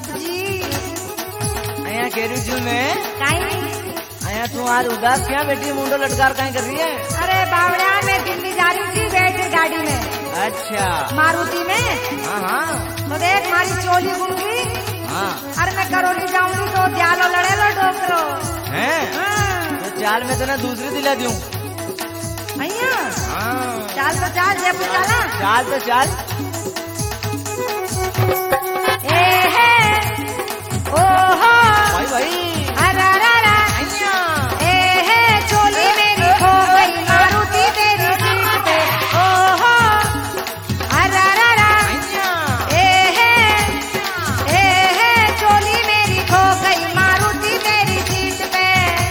सब्जी अया केरू छू मैं काई अया तू आज उदास क्या बेटी मुंडो लटकार कहीं कर रही है? अरे बावड़ा में दिल्ली जा रही थी बैठ गाड़ी में। अच्छा मारुति में। हाँ हाँ तो देख मारी चोली घूम गई। हाँ अरे मैं करौली जाऊंगी तो दयालो लड़े लो डोकरो हैं तो चाल में तो ना दूसरी दिला दूं। भैया हाँ चाल तो चाल जयपुर चला। चाल तो चाल ए है ओ हो भाई भाई अरा रा रा ए है चोली मेरी खो गई मारुति तेरी सीट पे ओ हो अरा रा रा ए है चोली मेरी खो गई मारुति तेरी सीट पे।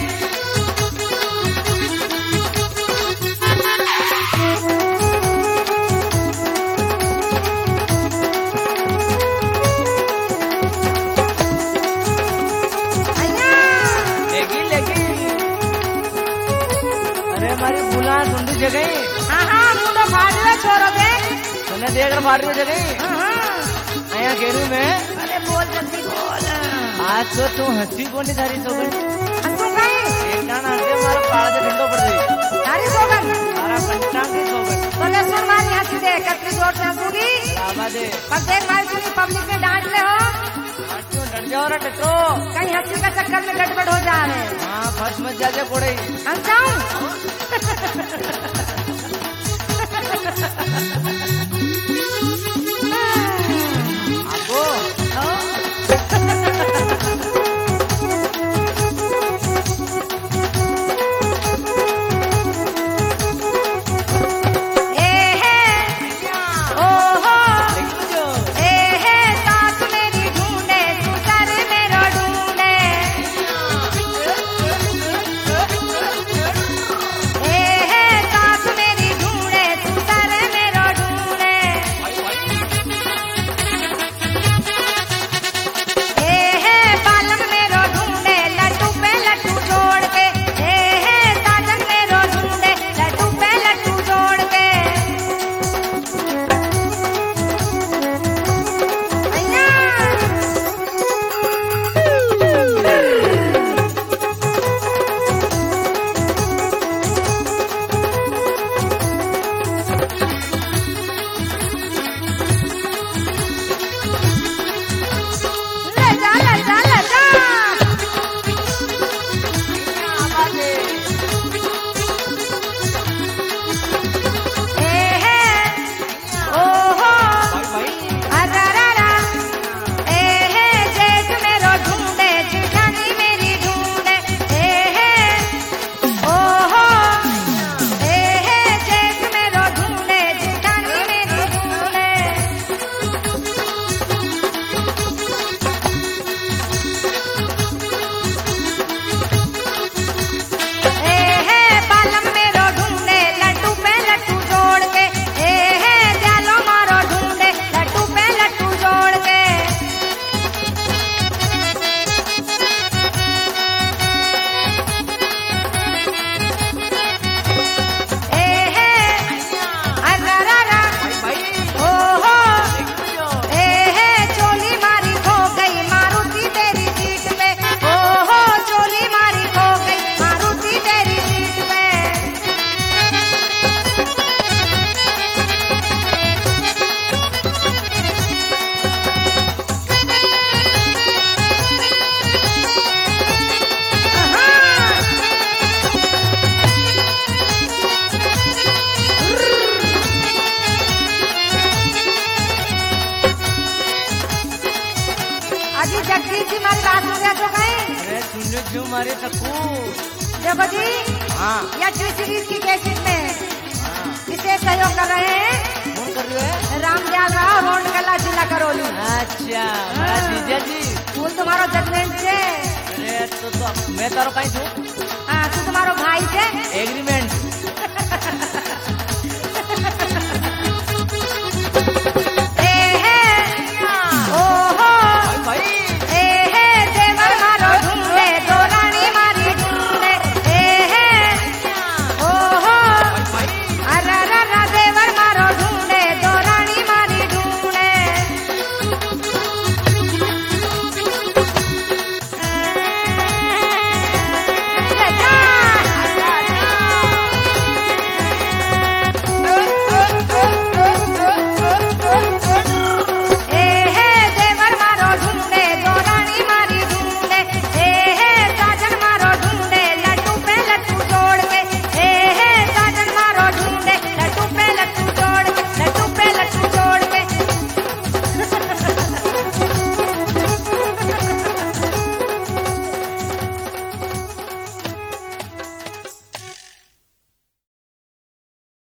अरे हमारी बुला सुंडी जगह हाँ हाँ मुंडो फाड़ रहे छोरो देख। तूने देख रहा फाड़ रही जगह हाँ अया केरू में अरे बोल जल्दी बोल। आज तो तू हंसी कोनी थारी सोगन तू कहीं एक गाना हंसे मारो पाड़ा से ठंडो पड़ गई तारी सोगन सारा पंचांग की सोगन बोले सुन मारी हंसी दे कतरी जोर से हंसूगी आवा दे पर देख मारी तुम पब्लिक में डांट ले हो आज क्यों डर जाओ रे टट्टो कहीं हंसी का चक्कर में गड़बड़ हो जा रहे। हाँ फर्स्ट मत जा जा कोड़े हम जाऊं आपको ए है ओ हो ए है साथ मेरी ढूंढे तू सर मेरो ढूंढे ए है साथ मेरी ढूंढे तू सर मेरो ढूंढे ए है बालम मेरो ढूंढे लड्डू पे लड्डू जोड़ के ए है साजन मेरो ढूंढे लड्डू पे लड्डू जोड़ के। भैया लजा लजा लजा ए है ओ हो अरा रा रा ए है जेठ मेरो ढूंढे जेठानी मेरी ढूंढे ए है ओ हो ए है जेठ मेरो ढूंढे जेठानी मेरी ढूंढे। ए है बालम मेरो ढूंढे लड्डू पे लड्डू जोड़ के ए है जालो मारो ढूंढे लड्डू पे लड्डू जोड़ के। ए है अरा रा रा ओ हो ए है चोली मारी खो गई मारुति तेरी सीट पे ओ हो चोली मारी खो गई मारुति तेरी सीट पे। अजी जगदीश जी हमारी बात सुन रहे तो कहीं अरे सुनो क्यों मारे सकू देखो जी हाँ या सीरीज की कैसेट में हाँ इसे सहयोग कर रहे हैं कौन कर रहे हो रामदयाल राव रोड कला जिला करौली। अच्छा मेरा जीजा जी फूल तुम्हारो जजमेंट से अरे तो मैं तारो कहीं छू हाँ तू तुम्हारो भाई से एग्रीमेंट